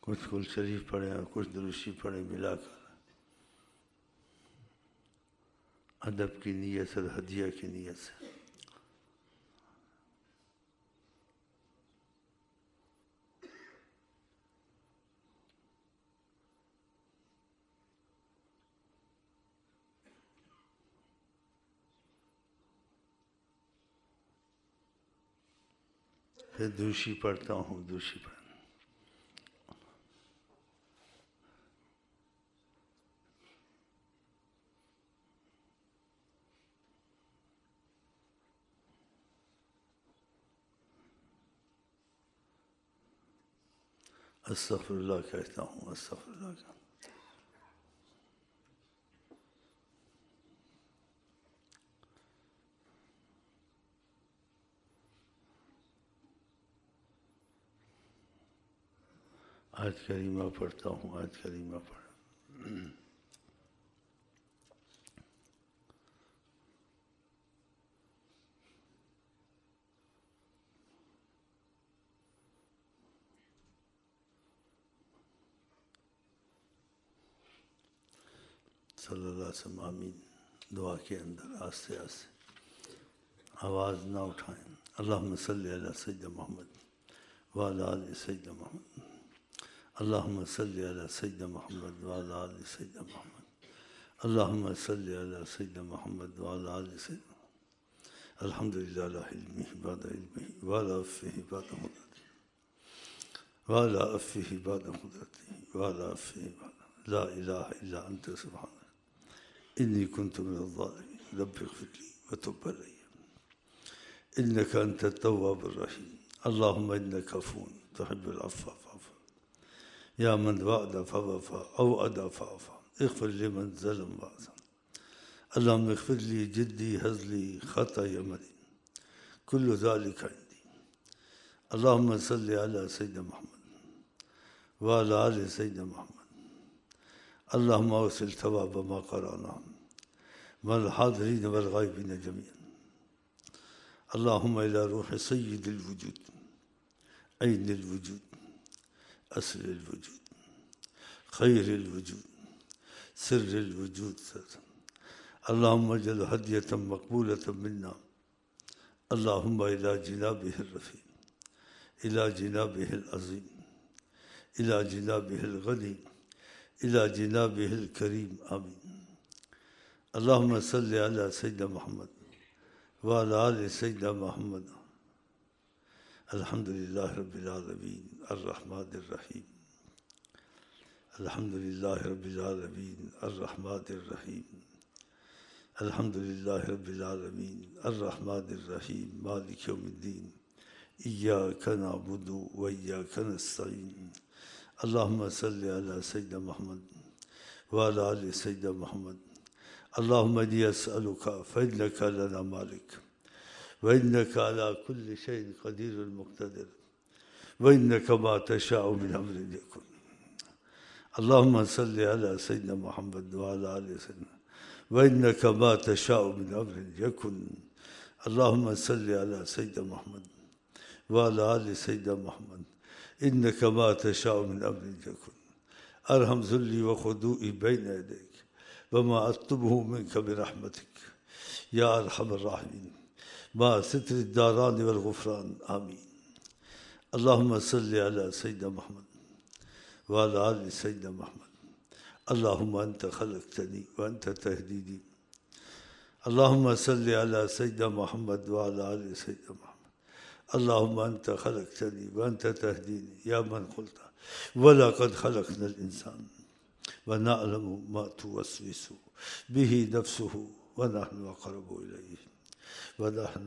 کچھ کل شریف پڑھیں اور کچھ دروشی پڑھیں ملا کر ادب کی نیت سے، ہدیہ کی نیت سے. پھر دوشی پڑھتا ہوں، دوشی پڑھ. استغفر اللہ کہتا ہوں، استغفر اللہ کہتا ہوں. آیت کریمہ پڑھتا ہوں، آیت کریمہ پڑھ. صلی اللہ علیہ وسلم. آمین. دعا کے اندر آہستہ آہستہ آواز نہ اٹھائیں. اللہم صلی علی سیدنا محمد وعلی آل سیدنا محمد. اللہم صلی علی سیدنا محمد وعلی آل سیدنا محمد. اللہم صلی علی سیدنا محمد وعلی آل سیدنا محمد. الحمدللہ علی علمہ بعد علمہ وعلی عفوہ بعد قدرتہ وعلی عفوہ بعد قدرتہ وعلی عفوہ بعد. لا الہ الا انت سبحانک انی کنت من الظالمین. رب اغفر لی وتب علی انک انت التواب الرحیم. اللہم انک عفو تحب العفو فاعف یا من وعد فوفى او ادى فعفى. اغفر لمن ظلم وعظم. اللہم اغفر لی جدی ہزلی خطأ عملی کل ذلك عندی. اللہم صلی علی سیدنا محمد وعلی آل سیدنا محمد. اللہم اوصل ثواب ما قرأنا مع الحاضرین والغائبین جميعا. اللہم الی روح سید الوجود عین الوجود اصل الوجود خیر الوجود سر الوجود. اللہم اجعل ہدیۃ مقبولۃ منا. اللہم الی جنابہ الرفیع الی جنابہ العظیم الی جنابہ الغنی الی جنابہ الکریم. آمین. اللہم صلی علی سیدنا محمد وعلی آل سیدنا محمد. الحمدللہ رب العالمین الرحمن الرحیم. الحمدللہ رب العالمین الرحمن الرحیم. الحمدللہ رب العالمین الرحمن الرحیم مالک یوم الدین. ایاک نعبد و ایاک نستعین. اللہم صلی علی سیدنا محمد وعلی آل سیدنا محمد. اللہم انی اسألک فإنک لنا مالک وإنک علی کل شیء قدیر مقتدر وإنک ما تشاء من امر یکن. اللہم صلی علی سیدنا محمد وعلی آل سیدنا وإنک ما تشاء من امر یکن. اللہم صلی علی سیدنا محمد وعلی آل سیدنا محمد. انک ما تشاء من امر یکن. ارحم ذلی وخضوعی بین یدیک وما اطلبه منك برحمتك یا ارحم الراحمین مع ستر الداران والغفران. آمین. اللہم صلی علی سیدنا محمد وعلی آل سیدنا محمد. اللہم انت خلقتنی وانت تہدینی. اللہم صلی علی سیدنا محمد وعلی آل سیدنا محمد. اللہم انت خلقتنی وانت تہدینی یا من قلت وَلَقَدْ خَلَقْنَا الْإِنسَانَ وَنَعْلَمُ مَا تُوَسْوِسُ بِهِ نَفْسُهُ وَنَحْنُ أَقْرَبُ إِلَيْهِ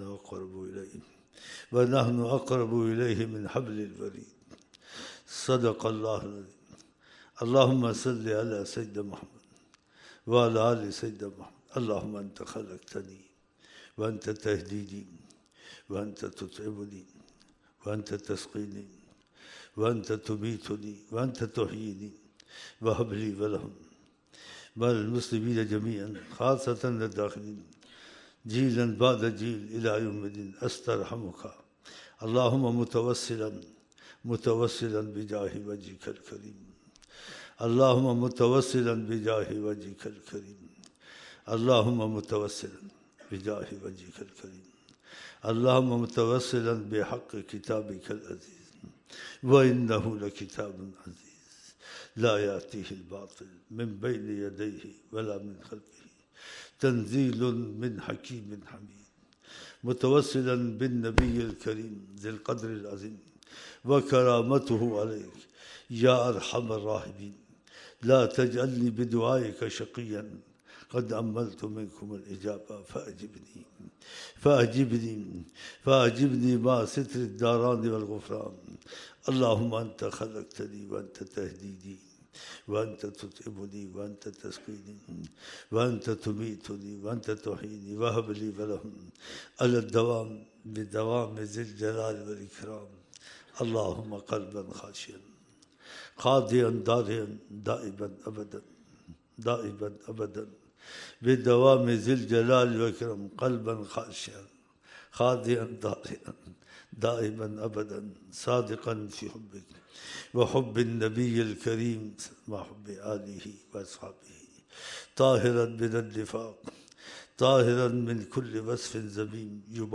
وَنَحْنُ أَقْرَبُ إِلَيْهِ مِنْ حَبْلِ الْوَرِيدِ. صدق اللہ العظیم. اللہم صلی علی سیدنا محمد وعلی آل سیدنا محمد. اللہم انت خلقتنی وانت تہدینی وانت تطعمنی وانت تسقینی وانت تمیتنی وانت تحیینی وهب لي ولهم بل المسلمين جميعا خاصة الداخلين جيلا بعد جيل إلى يوم الدين. أسترحمك اللهم متوسلا متوسلا بجاه وجهك الكريم. اللهم متوسلا بجاه وجهك الكريم. اللهم متوسلا بجاه وجهك الكريم. اللهم متوسلا بحق كتابك العزيز، وإنه لكتاب عزيز لا يأتيه الباطل من بين يديه ولا من خلفه، تنزيل من حكيم حميد. متوسلا بالنبي الكريم ذي القدر العظيم وكرامته عليك يا أرحم الراحمين، لا تجعلني بدعائك شقيا، قد أملت منكم الإجابة فأجبني فأجبني فأجبني مع ستر الداران والغفران. اللهم أنت خلقتني وأنت تهديني وأنت تطعمني وأنت تسقيني وأنت تميتني وأنت تحييني، وهب لي ولهم على الدوام بدوام ذي الجلال والإكرام. اللهم قلبا خاشعا خاضعا داريا دائما أبدا دائما أبدا بدوام ذي الجلال والإكرام، قلبا خاشعا خاضعا داريا دائما أبدا صادقا في حبك وحب النبي الكريم وحب آله وأصحابه، طاهرا من النفاق طاهرا من كل وصف ذميم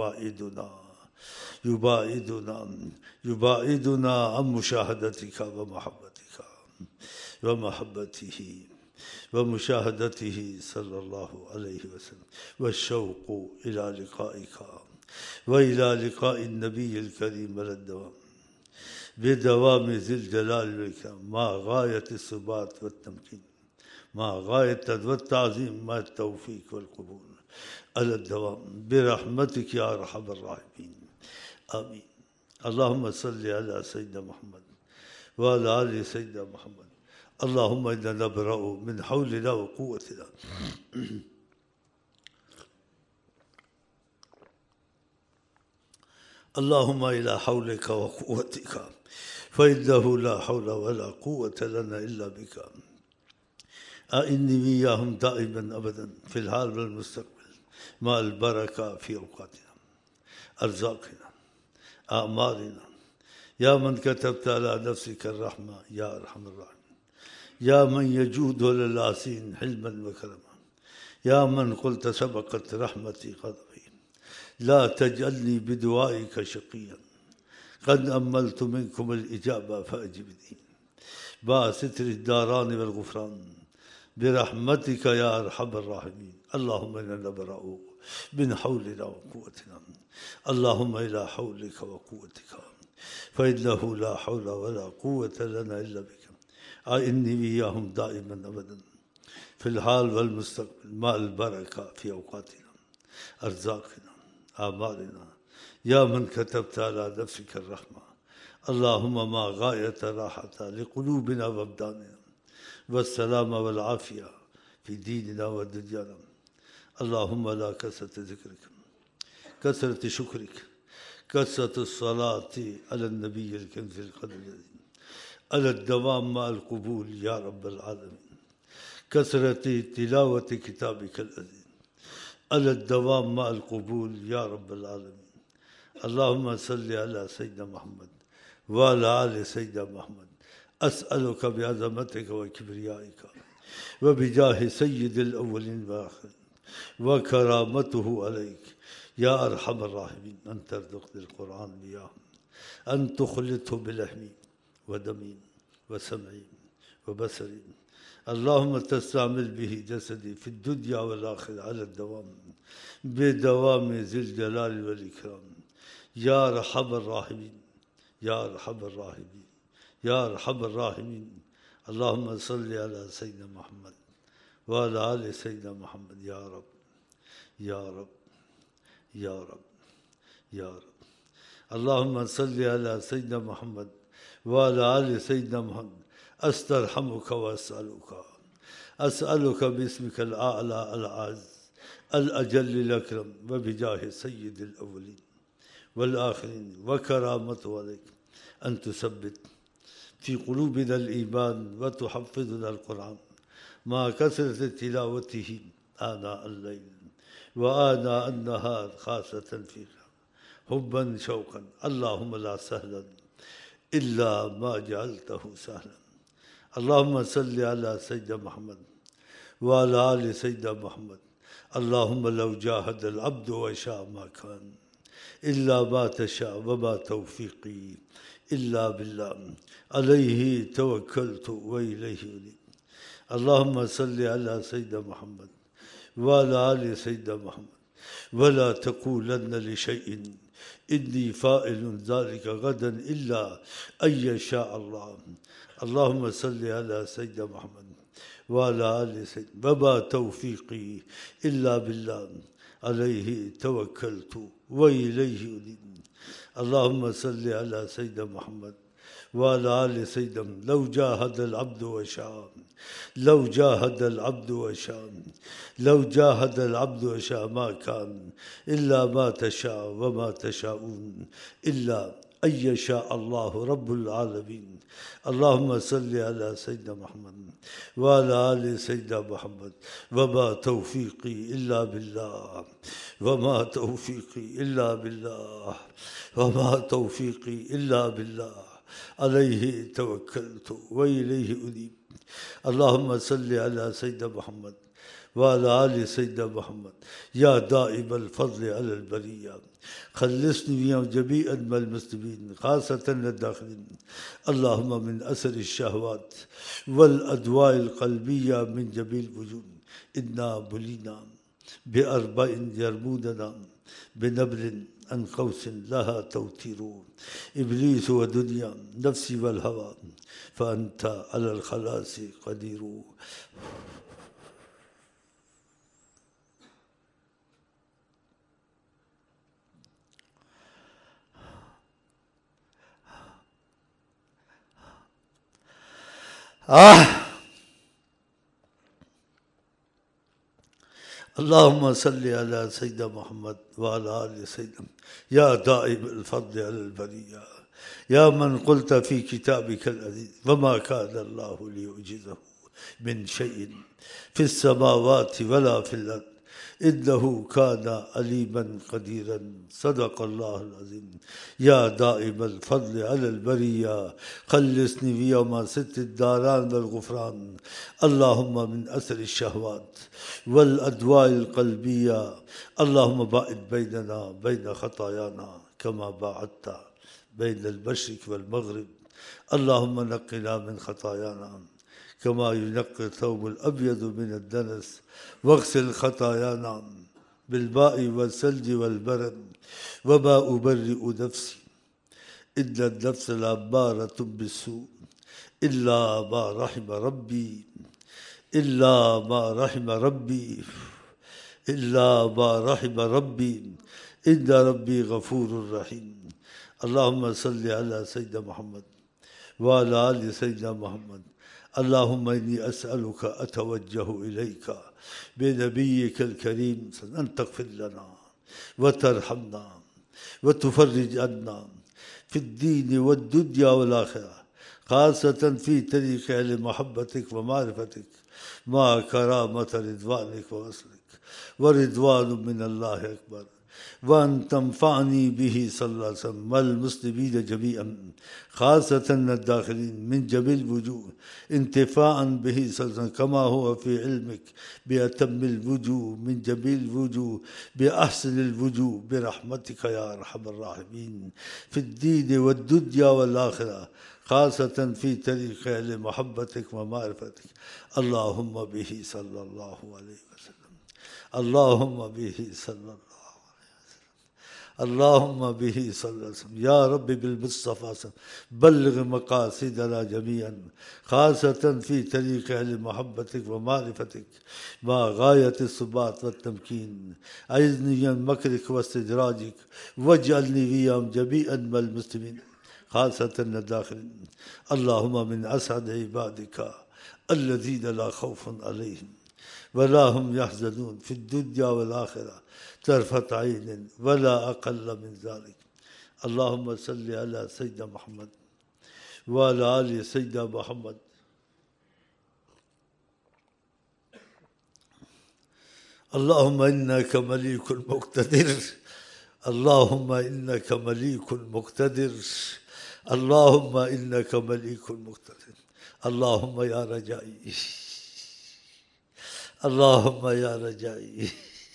يباعدنا عن مشاهدتك ومحبتك ومحبته ومشاهدته صلى الله عليه وسلم، والشوق إلى لقائك وإلى لقاء النبي الكريم على الدوام بدوام ذي الجلال والإكرام، مع غاية الثبات والتمكين، مع غاية والتعظيم، مع التوفيق والقبول على الدوام برحمتك يا أرحم الراحمين. آمين. اللهم صل على سيدنا محمد وعلى آل سيدنا محمد. اللهم إنا نبرأ من حولنا وقوتنا اللهم إلى حولك وقوتك، فإنه لا حول ولا قوة لنا إلا بك. أعني وإياهم دائما أبدا في الحال والمستقبل مع البركة في أوقاتنا أرزاقنا أعمالنا، يا من كتبت على نفسك الرحمة يا أرحم الراحمين، يا من يجود للعاصين حلما وكرما، يا من قلت سبقت رحمتي غضبي، لا تجعلني بدعائك شقيا، قد أملت منكم الإجابة فأجبني مع ستر الداران والغفران برحمتك يا أرحم الراحمين. اللهم إنا نبرأ من حولنا وقوتنا، اللهم إلى حولك وقوتك، فإنه لا حول ولا قوة لنا إلا بك. أعني وإياهم دائما أبدا في الحال والمستقبل مع البركة في أوقاتنا أرزاقنا أعمالنا، يا من كتبت على نفسك الرحمة، اللهم ما غاية راحة لقلوبنا وأبداننا والسلامة والعافية في ديننا ودنيانا. اللهم لا كثرة ذكرك كثرة شكرك كثرة الصلاة على النبي الكنز القدير على الدوام مع القبول يا رب العالمين، كثرة تلاوة كتابك العزيز على الدوام مع القبول يا رب العالمين. اللهم صل على سيدنا محمد وعلى آل سيدنا محمد. أسألك بعظمتك وكبريائك وبجاه سيد الأولين والآخرين وكرامته عليك يا أرحم الراحمين أن ترزقني القرآن إياهم، أن تخلطه بلحمي ودمي وسمعي وبصري. اللهم تستعمل به جسدي في الدنيا والآخرة على الدوام بدوام ذي الجلال والإكرام يا أرحم الراحمين يا أرحم الراحمين يا أرحم الراحمين. اللهم صل على سيدنا محمد وعلى آل سيدنا محمد يا رب يا رب يا رب يا رب. اللهم صل على سيدنا محمد وعلى آل سيدنا محمد. أسترحمك أسألك باسمك الأعلى الأعز الأجل الأكرم وبجاه سيد الأولين والآخرين وكرامته عليك أن تثبت في قلوبنا الإيمان وتحفظنا القرآن مع كثرة تلاوته آناء الليل وآناء النهار، خاصة فيك حبا شوقا. اللهم لا سهلا إلا ما جعلته سهلا. اللهم صل على سيدنا محمد وعلى آل سيدنا محمد. اللهم لو جاهد العبد وشاء ما كان إلا ما تشاء وما توفيقي إلا بالله عليه توكلت وإليه أنيب. اللهم صل على سيدنا محمد وعلى آل سيدنا محمد. ولا تقولن لشيء إني فاعل ذلك غدا إلا أن يشاء الله. اللهم صل على سيدنا محمد وعلى آل سيدنا. وما توفيقي إلا بالله عليه توكلت وإليه أنيب. اللهم صل على سيدنا محمد وعلى آل سيدنا. لو جاهد العبد وشاء، لو جاهد العبد وشاء، لو جاهد العبد وشاء ما كان إلا ما تشاء وما تشاءون إلا أن يشاء الله رب العالمين. اللهم صل على سيدنا محمد وعلى آل سيدنا محمد. وما توفيقي إلا بالله، وما توفيقي إلا بالله، وما توفيقي إلا بالله عليه توكلت وإليه أنيب. اللهم صل على سيدنا محمد وعلى آل سيدنا محمد. يا دائم الفضل على البرية خلصني من جميع المسلمين خاصة الداخلين. اللهم من أثر الشهوات والأدواء القلبية من جميع الوجود. إنا بلينا بأربع يرموننا بنبل عن قوس لها توتير. إبليس ودنيا نفسي والهوى فأنت على الخلاص قدير. اللهم صل على سيدنا محمد وعلى آل سيدنا. يا دائم الفضل على البرية، يا من قلت في كتابك العزيز وما كان الله ليعجزه من شيء في السماوات ولا في الأرض إنه كان عليما قديرا. صدق الله العظيم. يا دائم الفضل على البرية خلصني في يوم ست الداران والغفران. اللهم من أثر الشهوات والأدواء القلبية. اللهم باعد بيننا بين خطايانا كما باعدت بين المشرق والمغرب. اللهم نقنا من خطايانا كما ينقي الثوب الأبيض من الدنس. واغسل خطايانا بالماء والثلج والبرد. وما أبرئ نفسي إن النفس لأمارة بالسوء إلا ما رحم ربي، إلا ما رحم ربي، إلا ما رحم ربي. إن ربي غفور رحيم. اللهم صل على سيدنا محمد وعلى آل سيدنا محمد. اللهم إني أسألك أتوجه إليك بنبيك الكريم أن تغفر لنا وترحمنا وتفرج عنا في الدين والدنيا والآخرة، خاصة في طريق أهل محبتك ومعرفتك مع كرامة رضوانك ووصلك. ورضوان من الله أكبر. وأن تنفعني به صلى الله عليه وسلم والمسلمين جميعا خاصة الداخلين من جميع الوجوه انتفاعا به صلى الله عليه وسلم كما هو في علمك بأتم الوجوه من جميع الوجوه بأحسن الوجوه برحمتك يا أرحم الراحمين في الدين والدنيا والآخرة، خاصة في طريق أهل محبتك ومعرفتك. اللهم به صلى الله عليه وسلم. اللهم به صلى الله، اللهم به صلى الله عليه وسلم. يا رب بالمصطفى بلغ مقاصدنا جميعا خاصة في طريق أهل محبتك ومعرفتك مع غاية الثبات والتمكين. أعذني من مكرك واستدراجك واجعلني وياهم جميعا من المسلمين خاصة الداخلين. اللهم من أسعد عبادك الذين لا خوف عليهم ولا هم يحزنون في الدنيا والآخرة طرفة عين ولا أقل من ذلك. اللهم صل على سيدنا محمد وعلى آل سيدنا محمد. اللهم إنك مليك مقتدر، اللهم إنك مليك مقتدر. اللهم إنك مليك مقتدر. اللهم يا رجائي، اللهم يا رجائي،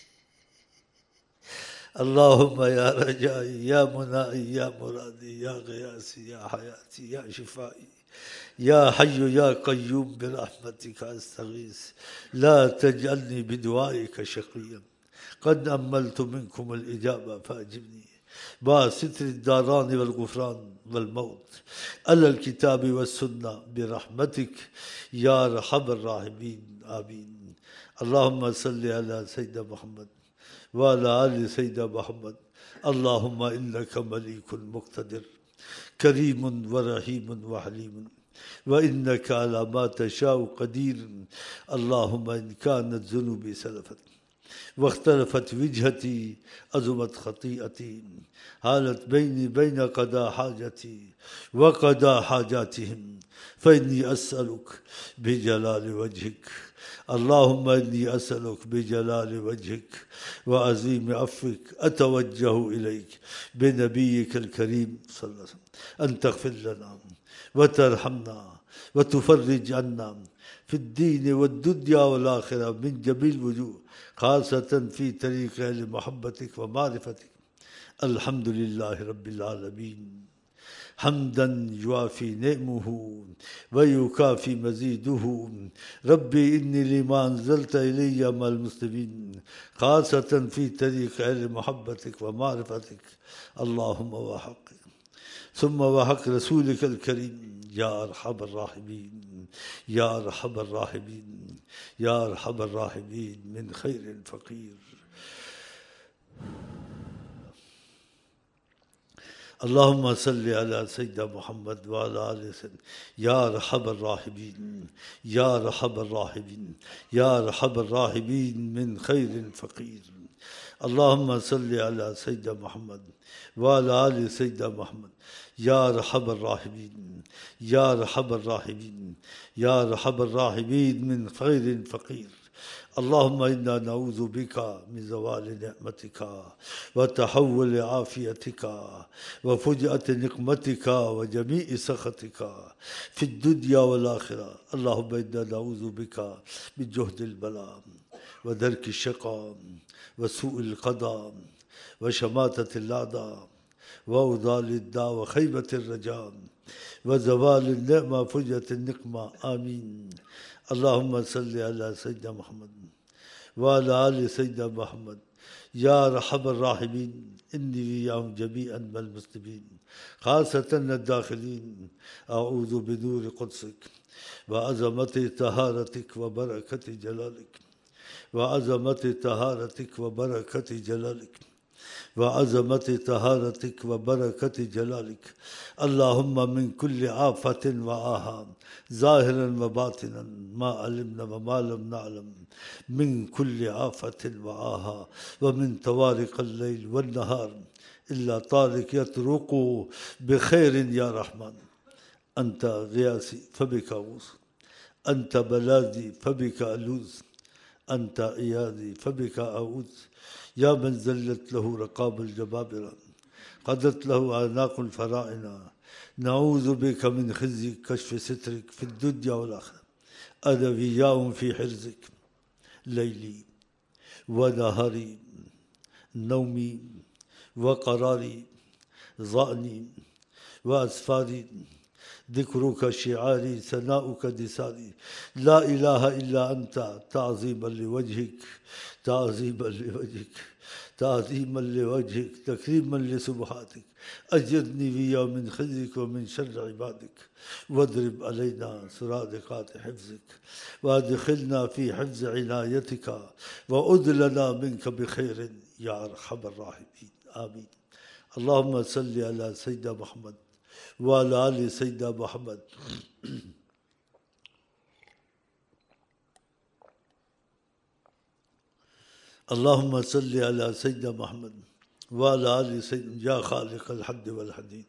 اللهم يا رجائي، يا منائي، يا مرادي، يا غياثي، يا حياتي، يا شفائي، يا حي يا قيوم برحمتك أستغيث، لا تجعلني بدعائك شقيا. قد أملت منكم الإجابة فأجبني مع ستر الداران والغفران والموت على الكتاب والسنة برحمتك يا أرحم الراحمين. آمين. اللهم صل على سيدنا محمد وعلى آل سيدنا محمد. اللهم إنك مليك مقتدر كريم ورحيم وحليم، وإنك على ما تشاء قدير. اللهم إن كانت ذنوبي سلفت واختلفت وجهتي، عظمت خطيئتي، حالت بيني بين قضاء حاجتي وقضاء حاجاتهم، فإني أسألك بجلال وجهك، اللهم إني أسألك بجلال وجهك وعظيم عفوك أتوجه إليك بنبيك الكريم صلى الله عليه وسلم أن تغفر لنا وترحمنا وتفرج عنا في الدين والدنيا والآخرة من جميع الوجوه، خاصة في طريق أهل محبتك ومعرفتك. الحمد لله رب العالمين حمدا يوافي نعمه ويكافي مزيده. ربي إني لما أنزلت إلي مع المسلمين، خاصة في طريق أهل محبتك ومعرفتك. اللهم وحق ثم وحق رسولك الكريم يا أرحم الراحمين، يا أرحم الراحمين، يا أرحم الراحمين من خير فقير. اللهم صل على سيدنا محمد وعلى آل سيدنا يا أرحم الراحمين، يا أرحم الراحمين، يا أرحم الراحمين من خير فقير. اللهم صل على سيدنا محمد وعلى آل سيدنا محمد يا أرحم الراحمين، يا أرحم الراحمين، يا أرحم الراحمين من خير فقير. اللهم إنا نعوذ بك من زوال نعمتك وتحول عافيتك وفجأة نقمتك وجميع سخطك في الدنيا والآخرة. اللهم إنا نعوذ بك من جهد البلاء ودرك الشقاء وسوء القضاء وشماتة الأعداء وأوضال الداء وخيبة الرجاء وزوال النعمة فجأة النقمة. آمين. اللهم صل على سيدنا محمد وعلى آل سيدنا محمد يا أرحم الراحمين. إني وإياهم جميعا من المسلمين، خاصة الداخلين، أعوذ بنور قدسك وعظمة طهارتك وبركة جلالك، وعظمة طهارتك وبركة جلالك، وعظمة طهارتك وبركة جلالك. اللهم من كل آفة وآهة ظاهرا وباطنا ما علمنا وما لم نعلم، من كل آفة وآهة ومن طوارق الليل والنهار إلا طارق يطرق بخير يا رحمن. أنت غياثي فبك أغوث، أنت بلاذي فبك ألوذ، أنت إياذي فبك أعوذ. يا من زلت له رقاب الجبابرة قدت له أعناق الفراعنة، نعوذ بك من خزي كشف سترك في الدنيا والآخرة. أنا وإياهم في حرزك ليلي ونهاري، نومي وقراري، ظأني وأسفاري، ذكرك شعاري، ثناؤك دساري. لا إله إلا أنت تعظيما لوجهك، تعظيما لوجهك، تعظيما لوجهك، تكريما لسبحاتك. أجرني ويا من خزيك ومن شر عبادك، واضرب علينا سرادقات حفظك، وادخلنا في حفظ عنايتك، وأدلنا منك بخير يا أرحم الراحمين. آمين. اللهم صل على سيدنا محمد وعلى آل سيدنا محمد. اللهم صل على سيدنا محمد وعلى آل سيدنا يا خالق الحد والحديد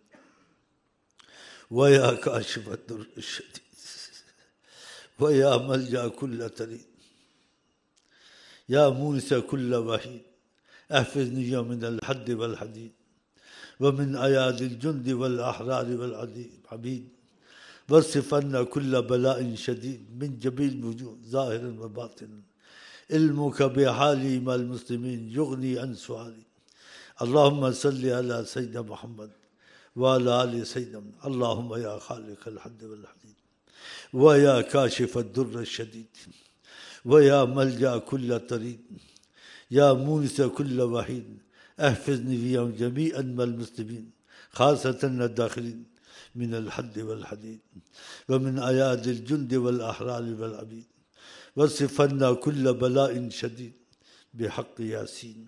ويا كاشف الضر الشديد ويا ملجأ كل تريد، يا مونس كل وحيد، احفظني من الحد والحديد ومن أيادي الجند والأحرار والعبيد، واصرف عنا كل بلاء شديد من جميع الوجوه ظاهرا وباطنا. علمك بحالي مع المسلمين يغني عن سؤالي. اللهم صل على سيدنا محمد وعلى آل سيدنا محمد. اللهم يا خالق الحد والحديد، ويا كاشف الضر الشديد، ويا ملجأ كل طريق، يا مونس كل وحيد، احفظني فيهم جميعا مع المسلمين، خاصة الداخلين من الحد والحديد، ومن أيادي الجند والأحرار والعبيد، واصرف عنا كل بلاء شديد بحق ياسين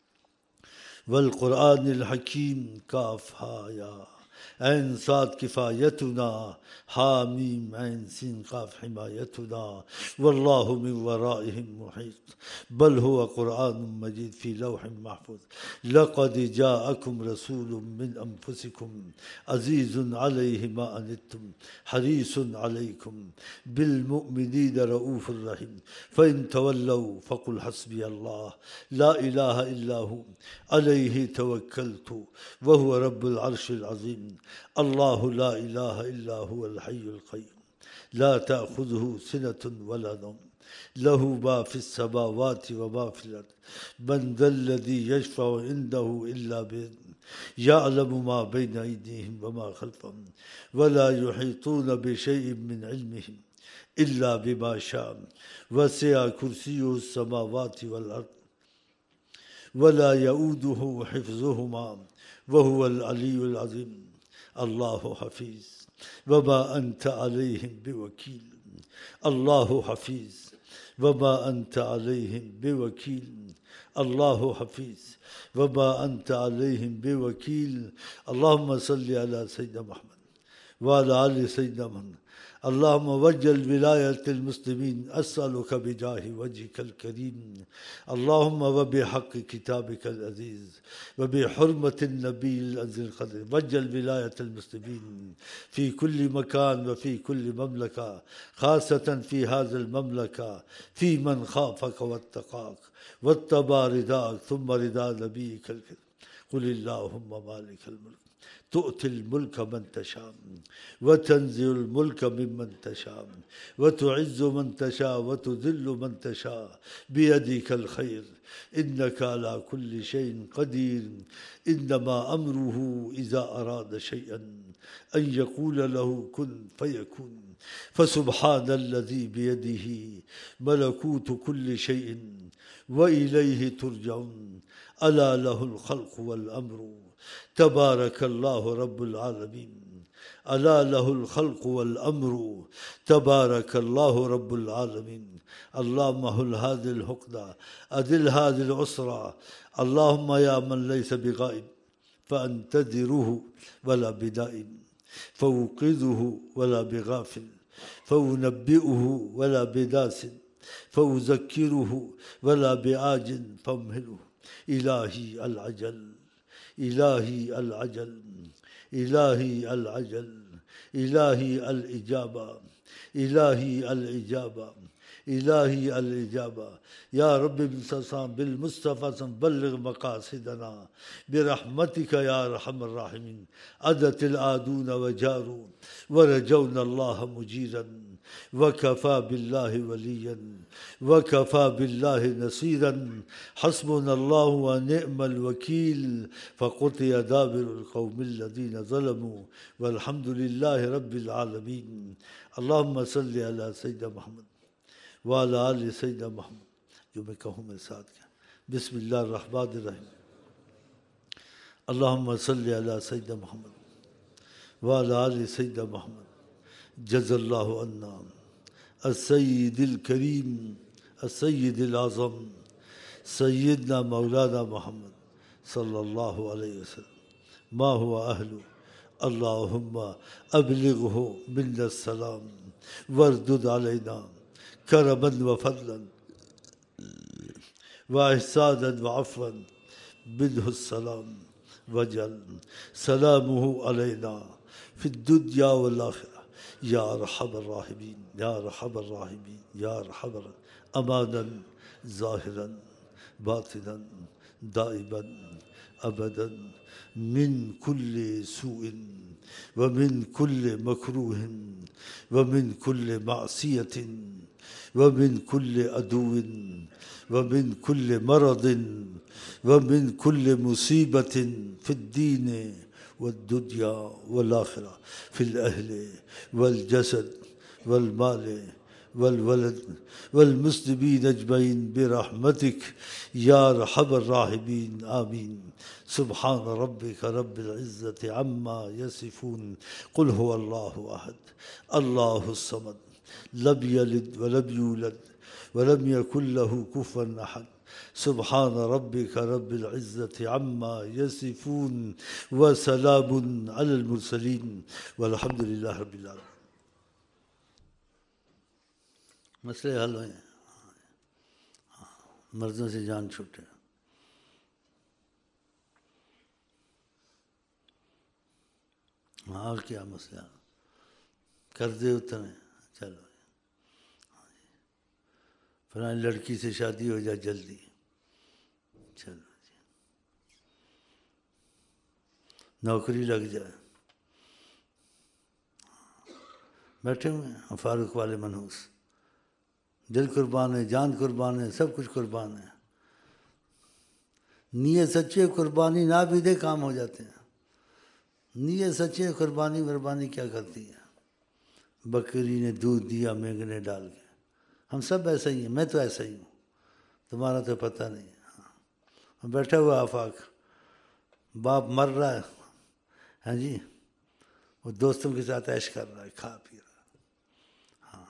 والقرآن الحكيم. كافها يا عين صاد كفايتنا، حاميم عين سين قاف حمايتنا، والله من ورائهم محيط، بل هو قرآن مجيد في لوح محفوظ. لقد جاءكم رسول من أنفسكم عزيز عليه ما أنتم حريص عليكم بالمؤمنين رؤوف رحيم. فإن تولوا فقل حسبي الله لا إله إلا هو عليه توكلت وهو رب العرش العظيم. الله لا إله إلا هو الحي القيوم لا تأخذه سنة ولا نوم، له ما في السماوات وما في الأرض. من ذا الذي يشفع عنده إلا بإذنه، يعلم ما بين أيديهم وما خلفهم، ولا يحيطون بشيء من علمهم إلا بما شاء، وسع كرسيه السماوات والأرض ولا يؤوده حفظهما وهو العلي العظيم. الله حفيظ وما أنت عليهم بوكيل. الله حفيظ وما أنت عليهم بوكيل. الله حفيظ وما أنت عليهم بوكيل. اللهم صل على سيدنا محمد وعلى آل سيدنا محمد. اللهم وجل ولاية المسلمين أسألك بجاه وجهك الكريم. اللهم وبحق كتابك العزيز وبحرمة النبي العزيز القدر وجل ولاية المسلمين في كل مكان وفي كل مملكة، خاصة في هذه المملكة، في من خافك واتقاك واتبع رداك ثم رضا نبيك الكريم. قل اللهم مالك الملك تؤتي الملك من تشاء وتنزع الملك ممن تشاء وتعز من تشاء وتذل من تشاء بيدك الخير إنك على كل شيء قدير. إنما أمره إذا أراد شيئا أن يقول له كن فيكون. فسبحان الذي بيده ملكوت كل شيء وإليه ترجعون. ألا له الخلق والأمر تبارك الله رب العالمين. ألا له الخلق والأمر تبارك الله رب العالمين. اللهم هل هذه الحقدة أدل هذه العسرة. اللهم يا من ليس بغائب فأنتظره ولا بدائم، فأوقظه ولا بغافل، فأنبئه ولا بداس، فأذكره ولا بعاج فامهله. إلهي العجل إلهي العجل إلهي العجل إلهي الإجابة إلهي الإجابة إلهي الإجابة. يا رب بالمصطفى بلغ مقاصدنا برحمتك يا أرحم الراحمين. عدت العادون وجاروا ورجونا الله مجيرا، وكفى بالله وليا وكفى بالله نصيرا. حسبنا الله ونعم الوكيل. فقطع دابر القوم الذين ظلموا والحمد لله رب العالمين. اللهم صل على سيدنا محمد وعلى آل سيدنا محمد. جو میں کہوں میں ساتھ کیا. بسم اللہ الرحمن الرحیم. اللهم صل على سيدنا محمد وعلى آل سيدنا محمد. جزا الله عنا السيد الكريم السيد الأعظم سيدنا مولانا محمد صلى الله عليه وسلم ما هو أهله. اللهم أبلغه منا السلام واردد علينا كرما وفضلا وإحسانا وعفوا منه السلام، وجل سلامه علينا في الدنيا والآخرة يا أرحم الراحمين يا أرحم الراحمين يا أرحم الراحمين. أمانا ظاهرا باطنا دائما أبدا من كل سوء ومن كل مكروه ومن كل معصية ومن كل عدو ومن كل مرض ومن كل مصيبة في الدين والدنيا والآخرة، في الأهل والجسد والمال والولد والمسلمين أجمعين برحمتك يا أرحم الراحمين، آمين. سبحان ربك رب العزة عما يصفون، قل هو الله أحد الله الصمد لم يلد ولم يولد ولم يكن له كفوا أحد. سبحان ربك رب العزة عما يصفون وسلام على المرسلين والحمد لله رب العالمين. مسئلے حل ہوئے، مرضوں سے جان چھوٹے. ہاں کیا مسئلہ، قرضے اترے، چلو فلاں لڑکی سے شادی ہو جائے جلدی، چلو جی نوکری لگ جائے. بیٹھے ہوئے ہیں فاروق والے منحوس، دل قربان ہے، جان قربان ہے، سب کچھ قربان ہے. نیت سچی قربانی نہ بھی دے کام ہو جاتے ہیں. نیت سچی قربانی مربانی کیا کرتی ہے؟ بکری نے دودھ دیا مینگنے ڈال کے. ہم سب ایسا ہی ہیں، میں تو ایسا ہی ہوں، تمہارا تو پتہ نہیں. بیٹھا ہوا آفاق، باپ مر رہا ہے، ہاں جی، وہ دوستوں کے ساتھ عیش کر رہا ہے، کھا پی رہا ہے. ہاں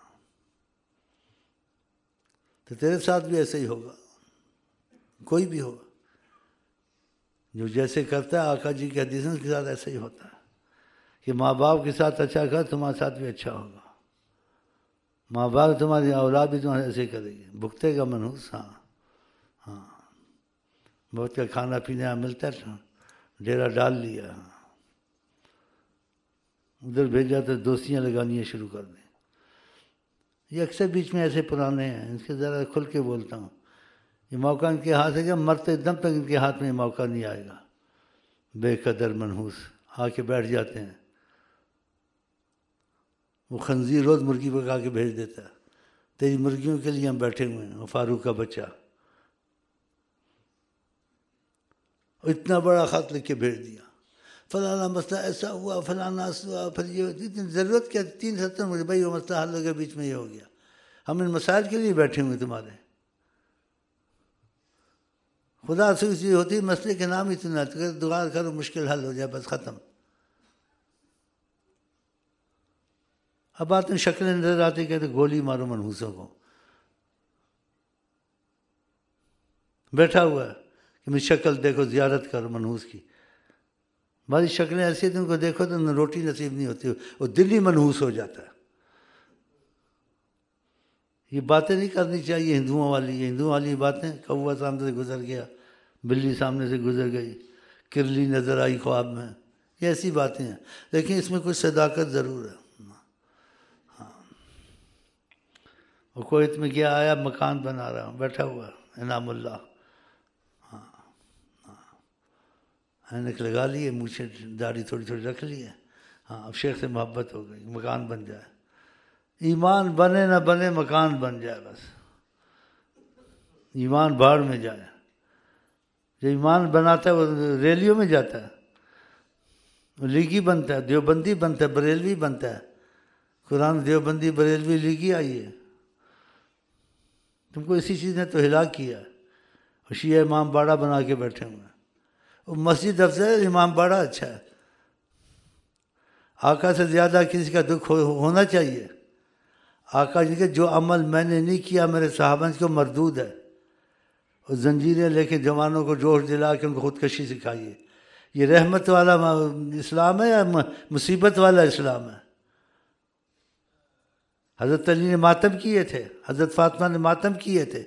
تو تیرے ساتھ بھی ایسا ہی ہوگا، کوئی بھی ہوگا جو جیسے کرتا ہے. آقا جی کے حدیثوں کے ساتھ ایسا ہی ہوتا ہے کہ ماں باپ کے ساتھ اچھا کر، تمہارے ساتھ بھی اچھا ہوگا. ماں باپ تمہاری اولاد بھی تمہارے ایسے کرے گی. بھگتے گا منحوس. ہاں ہاں، بہت کا کھانا پینا ملتا ہے، ڈیرا ڈال لیا، ادھر بھیجا تو دوستیاں لگانیاں شروع کر دیں. یہ اکثر بیچ میں ایسے پرانے ہیں، ان سے ذرا کھل کے بولتا ہوں. یہ موقع ان کے ہاتھ سے جب مرتے دم تک ان کے ہاتھ میں یہ موقع نہیں آئے گا. بے قدر منحوس آ کے بیٹھ جاتے ہیں. وہ خنزیر روز مرغی پکا کے بھیج دیتا ہے، تیری مرغیوں کے لیے ہم بیٹھے ہوئے ہیں. فاروق کا بچہ اتنا بڑا خط لکھ کے بھیج دیا، فلانا مسئلہ ایسا ہوا، فلانا ہوا، پھر یہ اتنی ضرورت کیا؟ 3 سطر مجھے بھائی وہ مسئلہ حل ہو گیا، بیچ میں یہ ہو گیا. ہم ان مسائل کے لیے بیٹھے ہوئے تمہارے. خدا سے اسی ہوتی مسئلے کے نام ہی سنا، دعا کرو مشکل حل ہو جائے، بس ختم. اب بات میں شکلیں نظر آتی، کہتے گولی مارو منحوسوں کو. بیٹھا ہوا ہے کہ میری شکل دیکھو، زیارت کرو منحوس کی. بعض شکلیں ایسی ہیں ان کو دیکھو تو روٹی نصیب نہیں ہوتی، وہ دل ہی منحوس ہو جاتا ہے. یہ باتیں نہیں کرنی چاہیے ہندوؤں والی. یہ ہندوؤں والی باتیں، کوا سامنے سے گزر گیا، بلی سامنے سے گزر گئی، کرلی نظر آئی خواب میں، یہ ایسی باتیں ہیں. لیکن اس میں کچھ صداقت ضرور ہے. وہ کویت میں کیا آیا، مکان بنا رہا ہوں، بیٹھا ہوا انعام اللہ. اینک لگا لیے، مونچھیں داڑھی تھوڑی تھوڑی رکھ لی ہے. ہاں اب شیخ سے محبت ہو گئی، مکان بن جائے. ایمان بنے نہ بنے مکان بن جائے بس. ایمان بھاڑ میں جائے. جو ایمان بناتا ہے وہ ریلیوں میں جاتا ہے، وہ لیگی بنتا ہے، دیوبندی بنتا ہے، بریلوی بنتا ہے. قرآن دیوبندی بریلوی لیگی آئی ہے. تم کو اسی چیز نے تو ہلاک کیا. اور شیعہ امام باڑہ بنا کے بیٹھے ہوئے ہیں. وہ مسجد افضل ہے، امام باڑہ اچھا ہے. آقا سے زیادہ کسی کا دکھ ہونا چاہیے. آقا جی کہ جو عمل میں نے نہیں کیا میرے صحابہ کو مردود ہے. اور زنجیریں لے کے جوانوں کو جوش دلا کے ان کو خودکشی سکھائیے. یہ رحمت والا اسلام ہے یا مصیبت والا اسلام ہے؟ حضرت علی نے ماتم کیے تھے، حضرت فاطمہ نے ماتم کیے تھے.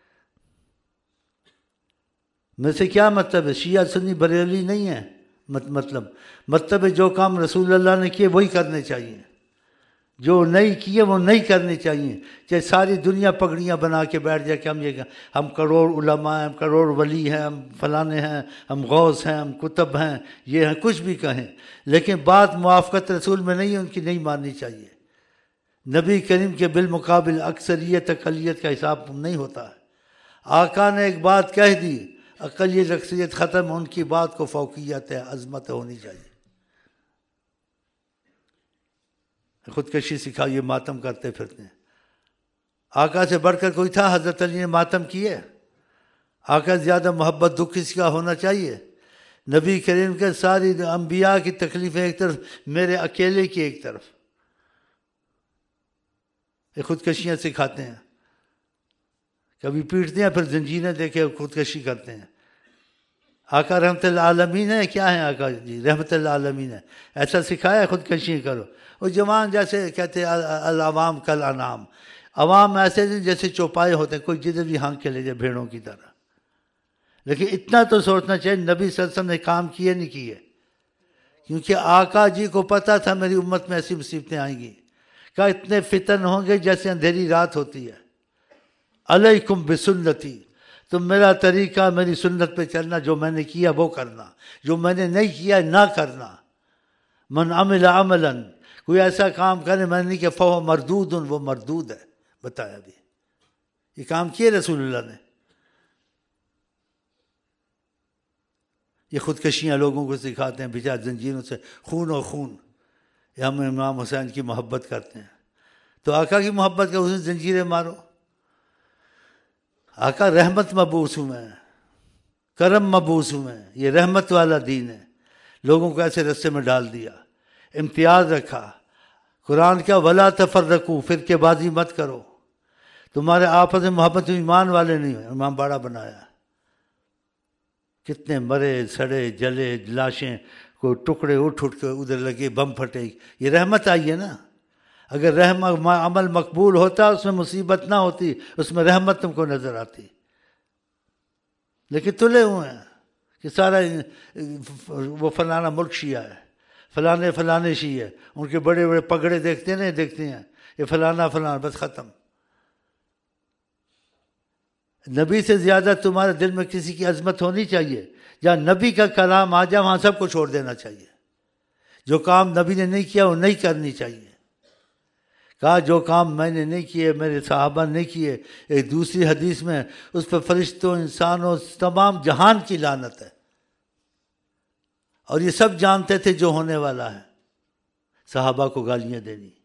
میں سے کیا مطلب ہے؟ شیعہ سنی بریلوی نہیں ہے. مطلب ہے جو کام رسول اللہ نے کیے وہی کرنے چاہیے. جو نہیں کیے وہ نہیں کرنے چاہیے. چاہے ساری دنیا پگڑیاں بنا کے بیٹھ جائے کہ ہم کروڑ علماء ہیں، ہم کروڑ ولی ہیں، ہم فلانے ہیں، ہم غوث ہیں، ہم کتب ہیں، یہ ہیں، کچھ بھی کہیں، لیکن بات موافقت رسول میں نہیں ہے، ان کی نہیں ماننی چاہیے. نبی کریم کے بالمقابل اکثریت اقلیت کا حساب نہیں ہوتا ہے. آقا نے ایک بات کہہ دی، اقلیت اکثریت ختم، ان کی بات کو فوقیت ہے، عظمت ہونی چاہیے. خودکشی سکھائی، ماتم کرتے پھرتے ہیں. آقا سے بڑھ کر کوئی تھا؟ حضرت علی نے ماتم کیے. آقا سے زیادہ محبت دکھ کسی کا ہونا چاہیے؟ نبی کریم کے ساری انبیاء کی تکلیفیں ایک طرف، میرے اکیلے کی ایک طرف. یہ خودکشیاں سکھاتے ہیں، کبھی پیٹتے ہیں، پھر زنجیریں دے کے خودکشی کرتے ہیں. آقا رحمت العالمین ہے، کیا ہیں آقا جی؟ رحمت العالمین ہے. ایسا سکھایا خودکشی کرو. وہ جوان جیسے کہتے ہیں العوام کل انعام، عوام ایسے جیسے چوپائے ہوتے ہیں، کوئی جدھر بھی ہانک کے لے جائے بھیڑوں کی طرح. لیکن اتنا تو سوچنا چاہیے نبی صلی اللہ علیہ وسلم نے کام کیے نہیں کیے، کیونکہ آقا جی کو پتہ تھا میری امت میں ایسی مصیبتیں آئیں گی. کہا اتنے فتن ہوں گے جیسے اندھیری رات ہوتی ہے. علیکم بسنتی، تم میرا طریقہ، میری سنت پہ چلنا، جو میں نے کیا وہ کرنا، جو میں نے نہیں کیا نہ کرنا. من عمل عملا، کوئی ایسا کام کرے میں نے نہیں کیا، فہو مردود، وہ مردود ہے. بتایا بھی یہ کام کیے رسول اللہ نے. یہ خودکشیاں لوگوں کو سکھاتے ہیں، بچار زنجیروں سے خون و خون. یہ ہم امام حسین کی محبت کرتے ہیں تو آقا کی محبت کا اسے زنجیریں مارو. آقا رحمت مبعوث ہوئے ہیں، کرم مبعوث ہوئے ہیں، یہ رحمت والا دین ہے. لوگوں کو ایسے رستے میں ڈال دیا، امتیاز رکھا. قرآن کیا ولا تفرقوا، فرقے بازی مت کرو. تمہارے آپس میں محبت ایمان والے نہیں ہیں، امام باڑہ بنایا. کتنے مرے سڑے جلے لاشیں، کوئی ٹکڑے اٹھ کے ادھر لگے، بم پھٹے. یہ رحمت آئی ہے نا. اگر عمل مقبول ہوتا، اس میں مصیبت نہ ہوتی، اس میں رحمت تم کو نظر آتی. لیکن تلے ہوئے ہیں کہ سارا وہ فلانا ملک شیعہ ہے، فلانے شیعہ، ان کے بڑے بڑے پگڑے دیکھتے ہیں یہ فلانا، بس ختم. نبی سے زیادہ تمہارے دل میں کسی کی عظمت ہونی چاہیے. جہاں نبی کا کلام آ جائے وہاں سب کو چھوڑ دینا چاہیے. جو کام نبی نے نہیں کیا وہ نہیں کرنی چاہیے. کہا جو کام میں نے نہیں کیے، میرے صحابہ نے کیے. ایک دوسری حدیث میں اس پہ فرشتوں، انسانوں، تمام جہان کی لعنت ہے. اور یہ سب جانتے تھے جو ہونے والا ہے. صحابہ کو گالیاں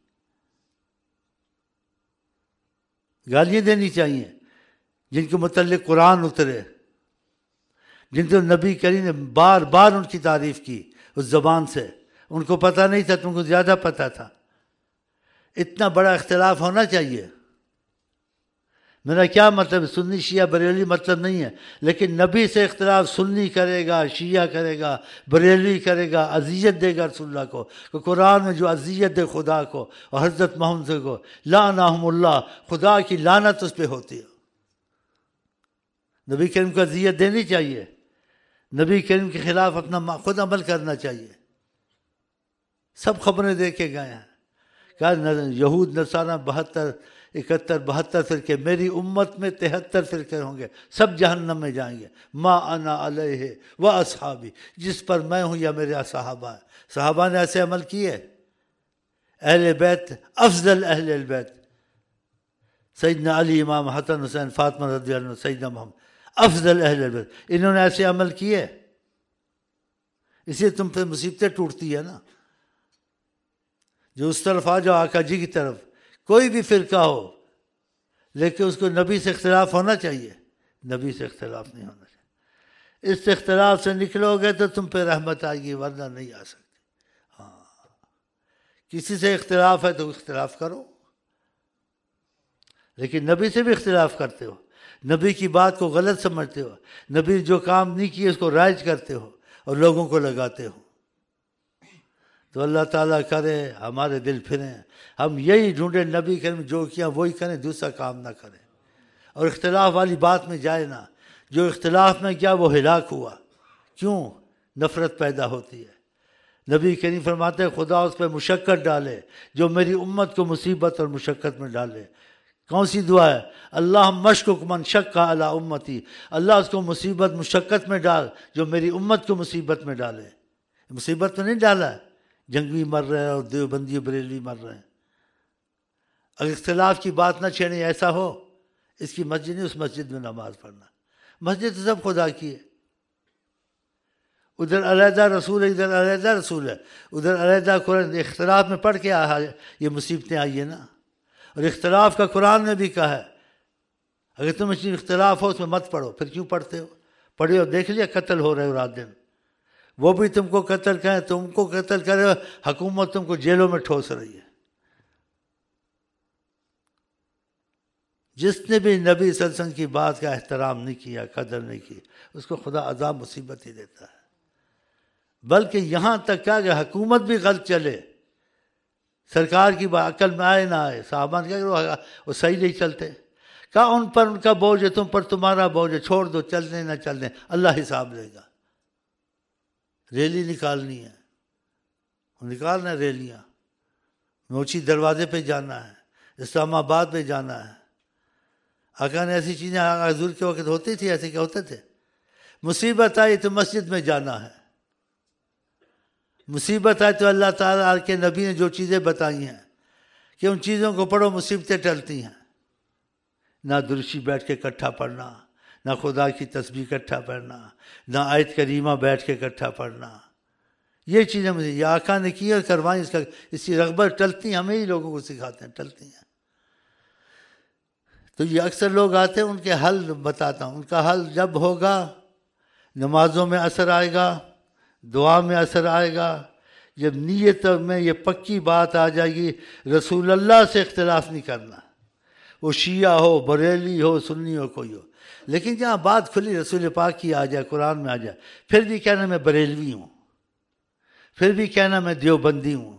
دینی چاہیے جن کے متعلق قرآن اترے، جن کو نبی کریم نے بار بار ان کی تعریف کی اس زبان سے. ان کو پتہ نہیں تھا، تم کو زیادہ پتہ تھا. اتنا بڑا اختلاف ہونا چاہیے. میرا کیا مطلب، سنی شیعہ بریلوی مطلب نہیں ہے، لیکن نبی سے اختلاف سنی کرے گا، شیعہ کرے گا، بریلوی کرے گا، اذیت دے گا رسول اللہ کو. کہ قرآن میں جو اذیت دے خدا کو اور حضرت محمد کو، لعنہم اللہ، خدا کی لعنت اس پہ ہوتی ہے. نبی کریم کو اذیت دینی چاہیے. نبی کریم کے خلاف اپنا خود عمل کرنا چاہیے. سب خبریں دے کے گئے ہیں. کہا یہود نصارہ 72 فرقے، میری امت میں 73 فرقے ہوں گے، سب جہنم میں جائیں گے. ما انا علیہ و اصحابی، جس پر میں ہوں یا میرے صحابہ ہیں. صحابہ نے ایسے عمل کیے. اہل بیت، افضل اہل البیت سیدنا علی، امام حسن حسین، فاطمہ رضی اللہ عنہ، سیدنا محمد، افضل اہل البیت، انہوں نے ایسے عمل کیے. اس لیے تم پہ مصیبتیں ٹوٹتی ہے نا. جو اس طرف آ جاؤ، آقا جی کی طرف، کوئی بھی فرقہ ہو، لیکن اس کو نبی سے اختلاف ہونا چاہیے. نبی سے اختلاف نہیں ہونا چاہیے. اس اختلاف سے نکلو گے تو تم پہ رحمت آئے گی، ورنہ نہیں آ سکتی. ہاں، کسی سے اختلاف ہے تو اختلاف کرو، لیکن نبی سے بھی اختلاف کرتے ہو، نبی کی بات کو غلط سمجھتے ہو، نبی جو کام نہیں کیے اس کو رائج کرتے ہو اور لوگوں کو لگاتے ہو. تو اللہ تعالیٰ کرے ہمارے دل پھریں، ہم یہی ڈھونڈیں نبی کریم جو کیا وہی کریں، دوسرا کام نہ کریں، اور اختلاف والی بات میں جائے نہ. جو اختلاف میں کیا وہ ہلاک ہوا. کیوں؟ نفرت پیدا ہوتی ہے. نبی کریم فرماتے ہیں خدا اس پہ مشقت ڈالے جو میری امت کو مصیبت اور مشقت میں ڈالے۔ کون سی دعا ہے؟ اللہ مشکک من شق علی امتی، اللہ اس کو مصیبت مشقت میں ڈال جو میری امت کو مصیبت میں ڈالے۔ مصیبت میں نہیں ڈالا ہے، جنگی مر رہے ہیں اور دیوبندی بریلوی مر رہے ہیں۔ اگر اختلاف کی بات نہ چھیڑیں، ایسا ہو اس کی مسجد نہیں، اس مسجد میں نماز پڑھنا۔ مسجد تو سب خدا کی ہے، ادھر علیحدہ رسول ہے، ادھر علیحدہ رسول ہے، ادھر علیحدہ قرآن۔ اختلاف میں پڑھ کے یہ مصیبتیں آئی ہیں نا، اور اختلاف کا قرآن نے بھی کہا ہے اگر تم اس میں اختلاف ہو اس میں مت پڑھو۔ پھر کیوں پڑھتے ہو؟ پڑھے ہو، دیکھ لیا قتل ہو رہے ہو رات دن، وہ بھی تم کو قتل کریں، تم کو قتل کرے، حکومت تم کو جیلوں میں ٹھوس رہی ہے۔ جس نے بھی نبی صلی اللہ علیہ وسلم کی بات کا احترام نہیں کیا، قدر نہیں کی، اس کو خدا عذاب مصیبت ہی دیتا ہے۔ بلکہ یہاں تک کیا کہ حکومت بھی غلط چلے، سرکار کی بات عقل میں آئے نہ آئے، صحابہ نے کیا کہ وہ صحیح نہیں چلتے، کہا ان پر ان کا بوجھ ہے، تم پر تمہارا بوجھ ہے، چھوڑ دو، چلنے نہ چلنے اللہ حساب لے گا۔ ریلی نکالنی ہے، نکالنا ہے ریلیاں، موچی دروازے پہ جانا ہے، اسلام آباد پہ جانا ہے۔ آقا نے ایسی چیزیں حضور کے وقت ہوتی تھی، ایسے کیا ہوتے تھے؟ مصیبت آئی تو مسجد میں جانا ہے، مصیبت آئی تو اللہ تعالیٰ کے نبی نے جو چیزیں بتائی ہیں کہ ان چیزوں کو پڑھو، مصیبتیں ٹلتی ہیں۔ نہ درشی بیٹھ کے اکٹھا پڑھنا، نہ خدا کی تسبیح اکٹھا پڑھنا، نہ آیت کریمہ بیٹھ کے اکٹھا پڑھنا، یہ چیزیں مجھے یہ آقا نے کی اور کروائیں، اس کی رغبت ٹلتی ہیں، ہمیں ہی لوگوں کو سکھاتے ہیں، ٹلتی ہیں۔ تو یہ اکثر لوگ آتے ہیں، ان کے حل بتاتا ہوں، ان کا حل جب ہوگا نمازوں میں اثر آئے گا، دعا میں اثر آئے گا، جب نیت میں یہ پکی بات آ جائے گی رسول اللہ سے اختلاف نہیں کرنا، وہ شیعہ ہو، بریلی ہو، سنی ہو، کوئی ہو، لیکن جہاں بات کھلی رسول پاک کی آ جائے، قرآن میں آ جائے، پھر بھی کہنا میں بریلوی ہوں، پھر بھی کہنا میں دیوبندی ہوں،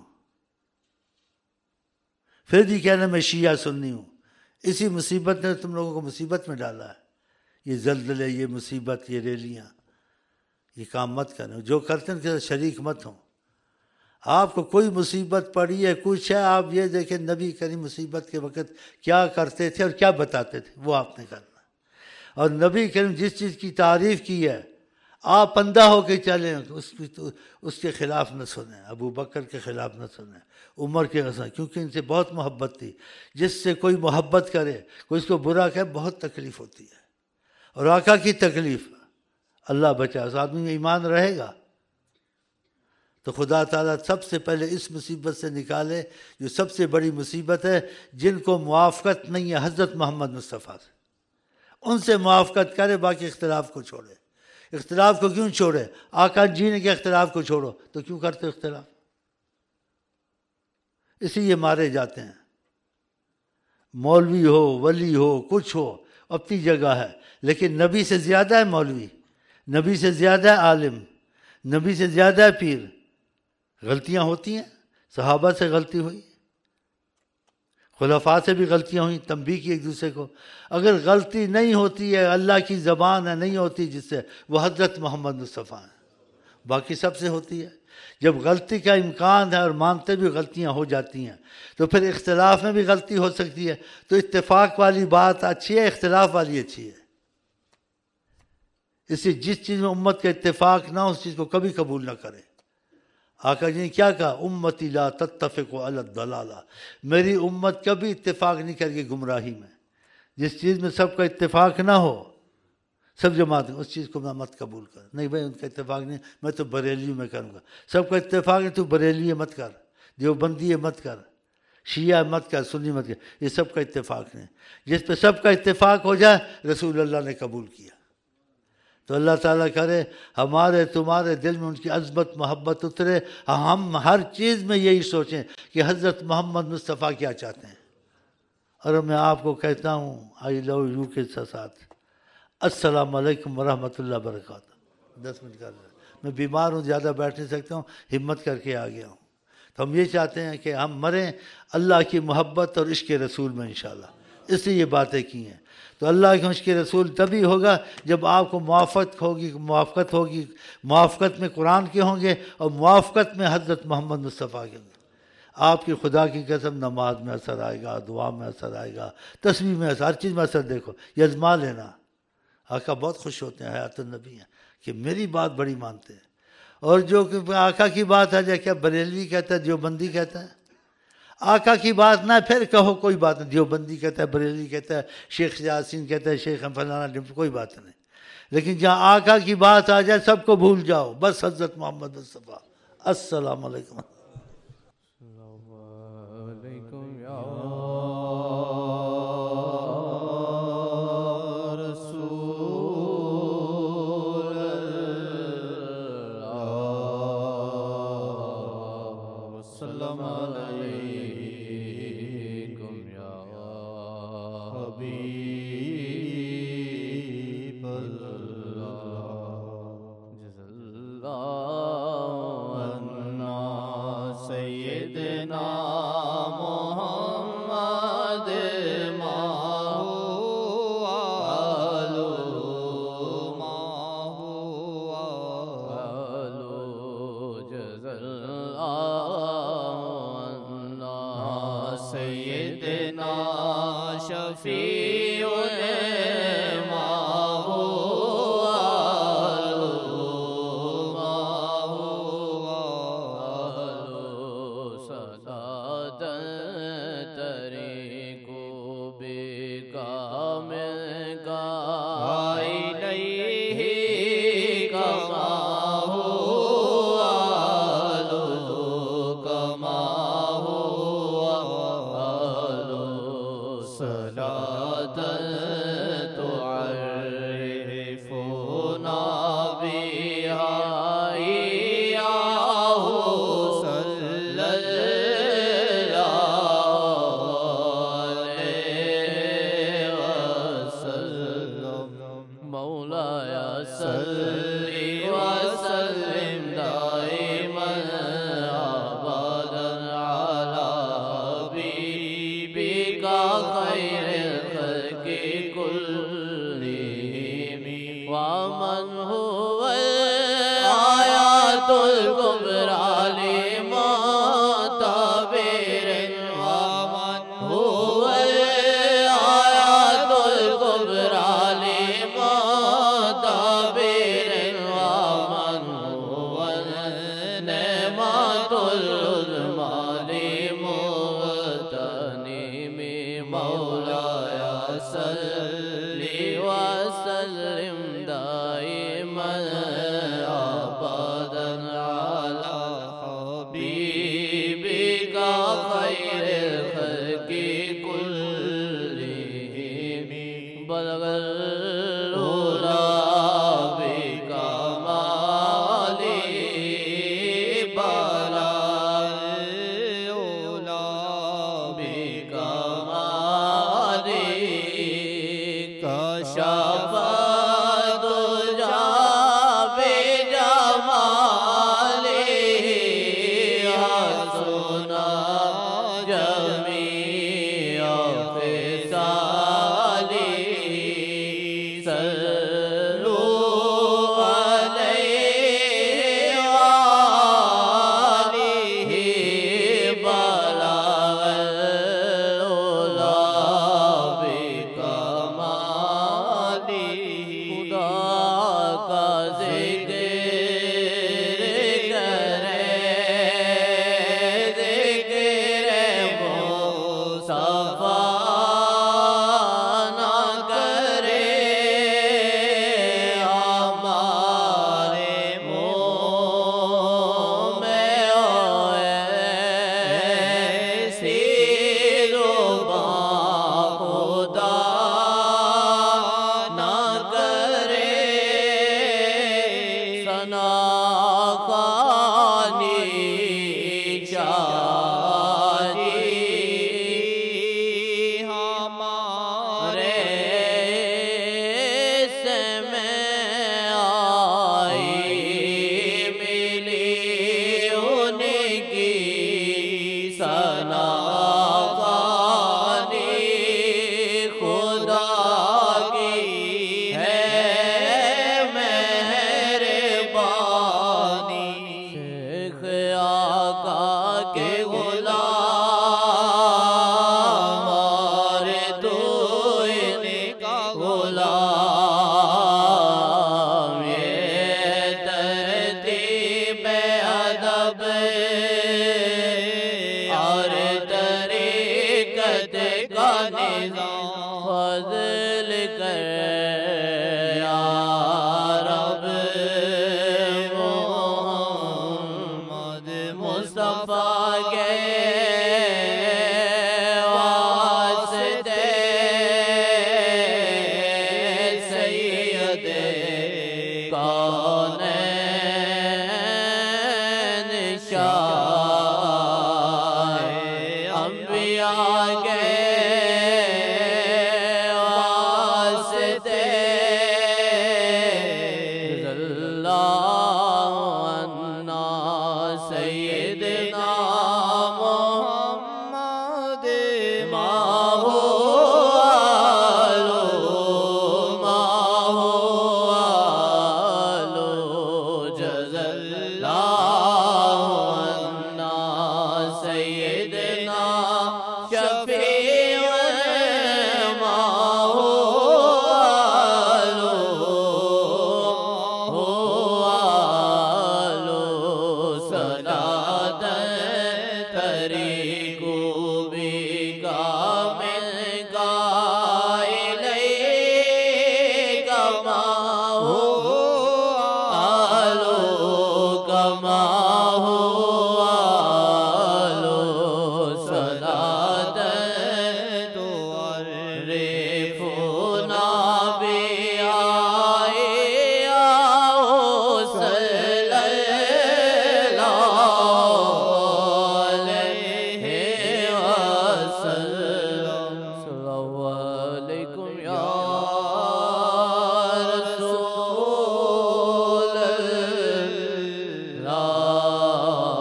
پھر بھی کہنا میں شیعہ سنی ہوں، اسی مصیبت نے تم لوگوں کو مصیبت میں ڈالا ہے۔ یہ زلزلے، یہ مصیبت، یہ ریلیاں، یہ کام مت کریں، جو کرتے ہیں ان کے ساتھ شریک مت ہوں۔ آپ کو کوئی مصیبت پڑی ہے، کچھ ہے، آپ یہ دیکھیں نبی کریم مصیبت کے وقت کیا کرتے تھے اور کیا بتاتے تھے، وہ آپ نے کرنا۔ اور نبی کریم جس چیز کی تعریف کی ہے آپ اندھا ہو کے چلیں، اس کے خلاف نہ سنیں، ابو بکر کے خلاف نہ سنیں، عمر کے خلاف، کیونکہ ان سے بہت محبت تھی۔ جس سے کوئی محبت کرے، کوئی اس کو برا کہے، بہت تکلیف ہوتی ہے، اور آقا کی تکلیف اللہ بچا، اس آدمی میں ایمان رہے گا تو خدا تعالیٰ سب سے پہلے اس مصیبت سے نکالے جو سب سے بڑی مصیبت ہے، جن کو موافقت نہیں ہے حضرت محمد مصطفیٰ سے، ان سے موافقت کرے، باقی اختلاف کو چھوڑے۔ اختلاف کو کیوں چھوڑے؟ آقا جی نے کہ اختلاف کو چھوڑو، تو کیوں کرتے اختلاف؟ اسی لیے مارے جاتے ہیں۔ مولوی ہو، ولی ہو، کچھ ہو، اپنی جگہ ہے، لیکن نبی سے زیادہ ہے مولوی، نبی سے زیادہ ہے عالم، نبی سے زیادہ ہے پیر۔ غلطیاں ہوتی ہیں، صحابہ سے غلطی ہوئی، خلفاء سے بھی غلطیاں ہوئیں، تنبیہ کی ایک دوسرے کو۔ اگر غلطی نہیں ہوتی ہے، اللہ کی زبان ہے، نہیں ہوتی جس سے، وہ حضرت محمد مصطفیٰ ہیں، باقی سب سے ہوتی ہے۔ جب غلطی کا امکان ہے اور مانتے بھی غلطیاں ہو جاتی ہیں، تو پھر اختلاف میں بھی غلطی ہو سکتی ہے، تو اتفاق والی بات اچھی ہے، اختلاف والی اچھی ہے۔ اس لیے جس چیز میں امت کا اتفاق نہ ہو اس چیز کو کبھی قبول نہ کرے۔ آقا جی نے کیا کہا؟ امتی لا تتفق علی الضلالہ، میری امت کبھی اتفاق نہیں کرے گی گمراہی میں۔ جس چیز میں سب کا اتفاق نہ ہو، سب جماعت اس چیز کو میں مت قبول کر، نہیں بھائی ان کا اتفاق نہیں، میں تو بریلی میں کروں گا۔ سب کا اتفاق ہے تو بریلی مت کر، دیوبندی مت کر، شیعہ مت کر، سنی مت کر، یہ سب کا اتفاق نہیں۔ جس پہ سب کا اتفاق ہو جائے رسول اللہ نے قبول کیا۔ تو اللہ تعالیٰ کرے ہمارے تمہارے دل میں ان کی عظمت محبت اترے، ہم ہر چیز میں یہی سوچیں کہ حضرت محمد مصطفیٰ کیا چاہتے ہیں۔ اور میں آپ کو کہتا ہوں آئی لو یو کے ساتھ، السلام علیکم ورحمۃ اللہ وبرکاتہ۔ 10 منٹ کر لیں، میں بیمار ہوں، زیادہ بیٹھ نہیں سکتا ہوں، ہمت کر کے آ گیا ہوں۔ تو ہم یہ چاہتے ہیں کہ ہم مریں اللہ کی محبت اور عشق رسول میں انشاءاللہ۔ اس لیے یہ باتیں کی ہیں۔ تو اللہ کے اس کے رسول تبھی ہوگا جب آپ کو موافقت ہوگی، موافقت میں قرآن کے ہوں گے اور موافقت میں حضرت محمد مصطفیٰ کے ہوں گے۔ آپ کی خدا کی قسم نماز میں اثر آئے گا، دعا میں اثر آئے گا، تسبیح میں اثر، ہر چیز میں اثر دیکھو، یہ آزما لینا۔ آقا بہت خوش ہوتے ہیں، حیات النبی ہیں کہ میری بات بڑی مانتے ہیں۔ اور جو کہ آقا کی بات ہے کیا بریلوی کہتا ہے، دیوبندی کہتا ہے، آقا کی بات نہ پھر کہو کوئی بات نہیں، دیوبندی کہتا ہے، بریلوی کہتا ہے، شیخ یاسین کہتا ہے، شیخ فلانا، کوئی بات نہیں۔ لیکن جہاں آقا کی بات آ جائے سب کو بھول جاؤ، بس حضرت محمد مصطفیٰ۔ السلام علیکم۔ کا نظام فضل کر یا رب محمد مصطفیٰ کے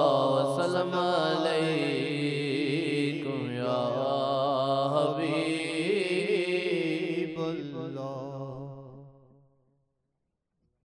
علیکم یا حبیب